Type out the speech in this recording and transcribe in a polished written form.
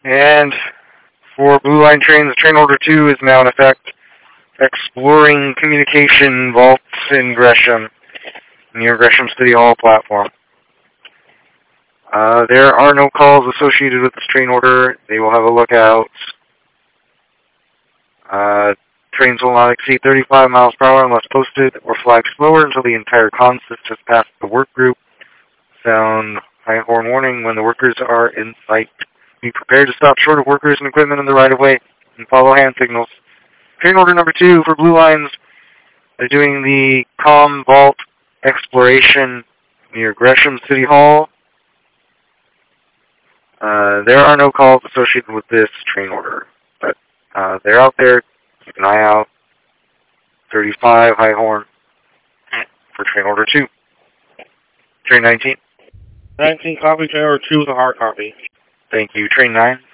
And for Blue Line trains, train order 2 is now in effect, exploring communication vaults in Gresham, near Gresham City Hall platform. There are no calls associated with this train order. They will have a lookout. Trains will not exceed 35 miles per hour unless posted or flagged slower until the entire consist has passed the work group. Sound high horn warning when the workers are in sight. Be prepared to stop short of workers and equipment in the right-of-way and follow hand signals. Train order number 2 for Blue Lines. They're doing the Com Vault exploration near Gresham City Hall. There are no calls associated with this train order, but they're out there. Keep an eye out. 35 high horn for train order 2. Train 19. 19 copy, train order 2 with a hard copy. Thank you. Train 9.